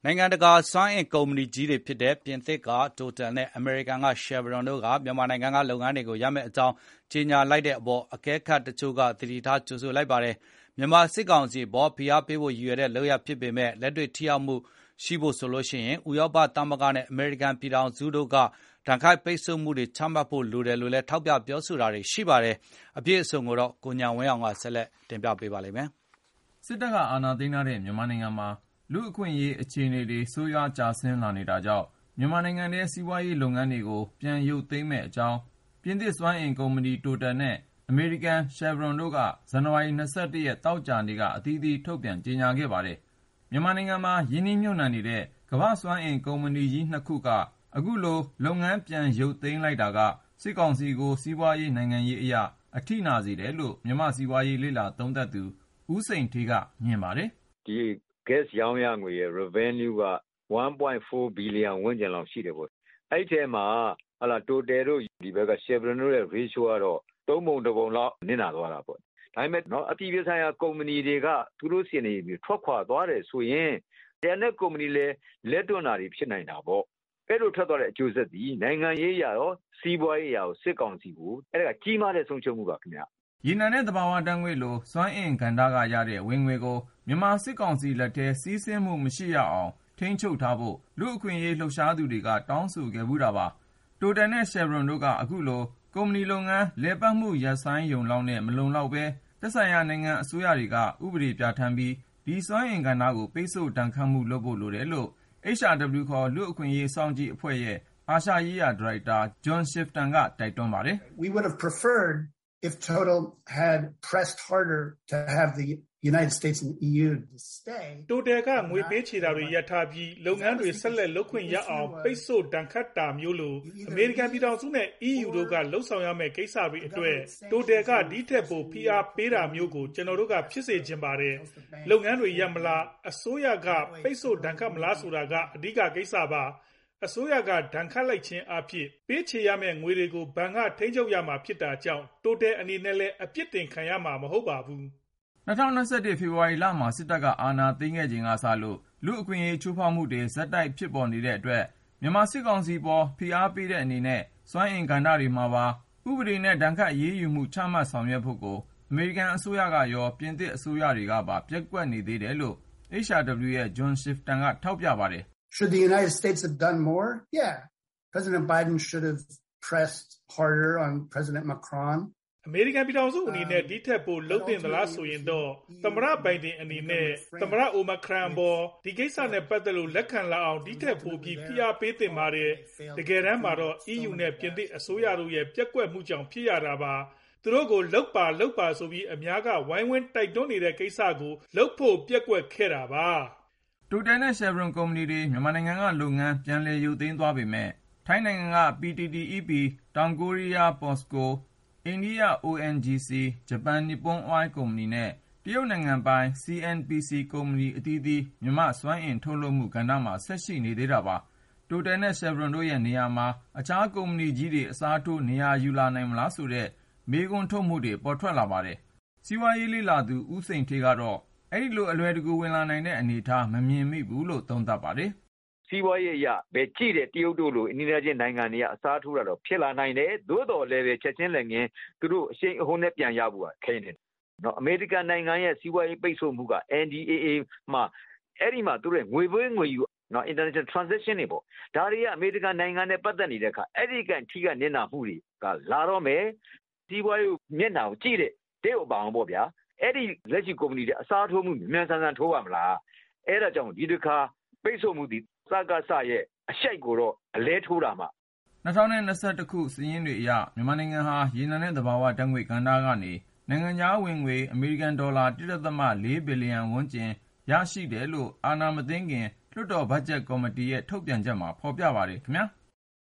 နိုင်ငံတကာစွမ်းအင်ကုမ္ပဏီကြီးတွေဖြစ်တဲ့ပြင်သစ်က Total နဲ့ အမေရိကန်က Chevron တို့ကမြန်မာနိုင်ငံကလုပ်ငန်းတွေကိုရပ်မယ့်အကြောင်းကြေညာလိုက်တဲ့အပေါ်အကဲခတ်တချို့ကသတိထားကြိုဆိုလိုက်ပါတယ်။မြန်မာစစ်ကောင်စီအပေါ်ဖိအားပေးဖို့ရည်ရွယ်တဲ့လုပ်ရပ်ဖြစ်ပေမဲ့လက်တွေ့ထိရောက်မှုရှိဖို့ဆိုရင်ဥရောပသမဂ္ဂနဲ့အမေရိကန်ပြည်ထောင်စုတို့ကဒဏ်ခတ်ပိတ်ဆို့မှုတွေချမှတ်ဖို့လိုတယ်လို့လည်းထောက်ပြပြောဆိုတာတွေရှိပါတယ်။အပြည့်အစုံကိုကိုဉာဏ်ဝင်းအောင်ကဆက်လက်တင်ပြပေးပါမယ်။စစ်တပ်ကအာဏာသိမ်းထားတဲ့မြန်မာနိုင်ငံမှာလူ့အခွင့်အရေးအခြေအနေတွေဆိုးရွားကျဆင်းလာနေတာကြောင့်မြန်မာနိုင်ငံထဲစီးပွားရေးလုပ်ငန်းတွေကိုပြန်ရုပ်သိမ်းမယ့်အကြောင်းပြင်သစ်စွမ်းအင်ကုမ္ပဏီ Total နဲ့အမေရိကန် Chevron တို့ကဇန်နဝါရီ 21 ရက်သောကြာနေ့ကအသီးသီးထုတ်ပြန်ကြေညာခဲ့ပါတယ်။မြန်မာနိုင်ငံမှာရင်းနှီးမြှုပ်နှံနေတဲ့ကမ္ဘာ့စွမ်းအင်ကုမ္ပဏီကြီးနှစ်ခုကအခုလိုလုပ်ငန်းပြန်ရုပ်သိမ်းလိုက်တာကစစ်ကောင်စီကိုစီးပွားရေးနိုင်ငံရေးအရအထိနာစေတယ်လို့မြန်မာစီးပွားရေးလေ့လာသုံးသပ်သူဦးစိန်ဌေးကမြင်ပါတယ်။ဒီ gas ရောင်းရငွေရဲ့ revenue က 1.4 billion ဝန်းကျင်လောက်ရှိတယ်ပေါ့။အဲ့ဒီထဲမှာTotal တို့ဒီဘက်က Chevron တို့ရဲ့ ratio ကတော့3 ပုံ 1 ပုံလောက်နစ်နာသွားတာပေါ့။ဒါပေမဲ့အပြည်ပြည်ဆိုင်ရာကုမ္ပဏီတွေကသူတို့စီနေပြီးထွက်ခွာသွားတယ်ဆိုရင်ကျန်တဲ့ကုမ္ပဏီလည်းလက်တွန့်တာတွေဖြစ်နိုင်တာပေါ့။အဲ့လိုထွက်သွားတဲ့အကျိုးဆက်သည်နိုင်ငံရေးအရရောစီးပွားရေးအရရောစစ်ကောင်စီကိုအဲ့ဒါကြီးမားတဲ့ဆုံးရှုံးမှုပါခင်ဗျ။ရေနံနဲ့သဘာဝဓာတ်ငွေ့လိုစွမ်းအင်ကဏ္ဍကရတဲ့ဝင်ငွေကိုမြန်မာစစ်ကောင်စီလက်ထဲစီးဆင်းမှုမရှိရအောင်ထိန်းချုပ်ထားဖို့လူ့အခွင့်အရေးလှုပ်ရှားသူတွေကတောင်းဆိုခဲ့ဘူးတာပါ။ Total နဲ့ Chevron တို့ကအခုလိုကုမ္ပဏီလုပ်ငန်းလည်ပတ်မှုရပ်ဆိုင်းရုံလောက်နဲ့မလုံလောက်ပဲသက်ဆိုင်ရာနိုင်ငံအစိုးရတွေကဥပဒေပြဋ္ဌာန်းပြီးဒီစွမ်းအင်ကဏ္ဍကိုပိတ်ဆို့ဒဏ်ခတ်မှုလုပ်ဖို့လိုတယ်လို့ HRW ခေါ်လူ့အခွင့်အရေးစောင့်ကြည့်အဖွဲ့ရဲ့အာရှရေးရာဒါရိုက်တာ John Shifton ကတိုက်တွန်းပါတယ်။ We would have preferred if Total had pressed harder to have the United States and EU to stay. Total ကငွေပေးချေတာတွေရပ်ထားပြီးလုပ်ငန်းတွေဆက်လက်လုပ်ခွင့်ရအောင်ပိတ်ဆို့ဒဏ်ခတ်တာမျိုးလို့အမေရိကန်ပြည်ထောင်စုနဲ့ EU တို့ကလှုပ်ဆောင်ရမယ့်ကိစ္စတွေအတွက် Total ကဒီထက်ပိုဖိအားပေးတာမျိုးကိုကျွန်တော်တို့ကဖြစ်စေချင်ပါတယ်။လုပ်ငန်းတွေရပ်မလားအစိုးရကပိတ်ဆို့ဒဏ်ခတ်မလားဆိုတာကအဓိကကိစ္စပါ။အစိုးရကဒဏ်ခတ်လိုက်ခြင်းအဖြစ်ပေးချေရမယ့်ငွေတွေကိုဘဏ်ကထိန်းချုပ်ရမှာဖြစ်တာကြောင့် Total အနေနဲ့လည်းအပြစ်တင်ခံရမှာမဟုတ်ပါဘူး။2021 ဖေဖော်ဝါရီလမှာစစ်တပ်ကအာဏာသိမ်းခဲ့ချိန်ကစလို့လူ့အခွင့်အရေးချိုးဖောက်မှုတွေဆက်တိုက်ဖြစ်ပေါ်နေတဲ့အတွက်မြန်မာစစ်ကောင်စီပေါ်ဖိအားပေးတဲ့အနေနဲ့စွမ်းအင်ကဏ္ဍတွေမှာပါဥပဒေနဲ့ဒဏ်ခတ်အရေးယူမှုချမှတ်ဆောင်ရွက်ဖို့ကိုအမေရိကန်အစိုးရကရောပြင်သစ်အစိုးရတွေကပါပျက်ကွက်နေသေးတယ်လို့ HRW ရဲ့ John Shifton ကထောက်ပြပါတယ်။ Should the United States have done more? Yeah. President Biden should have pressed harder on President Macron. အမေရိကန်ပြည်ထောင်စုအနေနဲ့ဒီထက်ပိုလုပ်တင်သလားဆိုရင်တော့သမ္မတဘိုင်ဒင်အနေနဲ့သမ္မတအိုမာခရန်ပေါ်ဒီကိစ္စနဲ့ပတ်သက်လို့လက်ခံလာအောင်ဒီထက်ပိုပြီးဖိအားပေးတင်ပါတယ်တကယ်တမ်းမှာတော့ EU နဲ့ပြင်သစ်အစိုးရတို့ရဲ့ပြက်ကွက်မှုကြောင့်ဖြစ်ရတာပါသူတို့ကိုလှုပ်ပါဆိုပြီးအများကဝိုင်းဝန်းတိုက်တွန်းနေတဲ့ကိစ္စကိုလှုပ်ဖို့ပြက်ကွက်ခဲ့တာပါ Total နဲ့ Chevron ကုမ္ပဏီတွေမြန်မာနိုင်ငံကလုပ်ငန်းပြန်လည်ရုပ်သိမ်းသွားပေမဲ့ထိုင်းနိုင်ငံက PTTEP တောင်ကိုရီးယား POSCOအိန္ဒိယ ONGC ဂျပန် Nippon Oil ကုမ္ပဏီနဲ့တရုတ်နိုင်ငံပိုင် CNPC ကုမ္ပဏီအသီးသီးမြန်မာ့စွမ်းအင်ထုတ်လုပ်မှုကဏ္ဍမှာဆက်ရှိနေသေးတာပါ။ Total နဲ့ Chevron တို့ရဲ့နေရာမှာအခြားကုမ္ပဏီကြီးတွေအစားထိုးနေရာယူလာနိုင်မလားဆိုတဲ့မေးခွန်းထုတ်မှုတွေပေါ်ထွက်လာပါတယ်။စီးပွားရေးလေ့လာသူဦးစိန်ဌေးကတော့အဲဒီလိုအလွယ်တကူဝင်လာနိုင်တဲ့အနေအထားမမြင်မိဘူးလို့သုံးသပ်ပါတယ်။စီးပွားရေးအရပဲကြည့်တဲ့တရုတ်တို့လိုအိန္ဒိယချင်းနိုင်ငံတွေကအစားထိုးတာတော့ဖြစ်လာနိုင်တယ်သို့တော်လည်းပဲချက်ချင်းလည်းငင်းသူတို့အရှိန်အဟုန်နဲ့ပြန်ရဖို့ကခဲနေတယ်နော်အမေရိကန်နိုင်ငံရဲ့စီးပွားရေးပိတ်ဆို့မှုက NDAA မှာအဲ့ဒီမှာသူတို့ငွေပေးငွေယူနော် international transaction တွေပေါ့ဒါတွေကအမေရိကန်နိုင်ငံနဲ့ပတ်သက်နေတဲ့အခါအဲ့ဒီကန်ထိကနစ်နာမှုတွေကလာတော့မယ်စီးပွားရေးမျက်နှာကိုကြည့်တဲ့တရုတ်အပေါင်းပေါ့ဗျာအဲ့ဒီလက်ရှိကုမ္ပဏီတွေအစားထိုးမှုမြန်ဆန်ထိုးရမလားအဲ့ဒါကြောင့်ဒီတစ်ခါပိတ်ဆို့မှုဒီစကားဆရဲ့အရှိတ်ကိုတော့အလဲထိုးတာမှ 2021ခုစာရင်းတွေအရမြန်မာနိုင်ငံဟာရေနံနဲ့သဘာဝဓာတ်ငွေ့ကဏ္ဍကနေနိုင်ငံခြားဝင်ငွေအမေရိကန်ဒေါ်လာ 1.4 ဘီလီယံဝန်းကျင်ရရှိတယ်လို့အာဏာမသိမ်းခင်လွှတ်တော်ဘတ်ဂျက်ကော်မတီရဲ့ထုတ်ပြန်ချက်မှာဖော်ပြပါတယ်ခင်ဗျာ။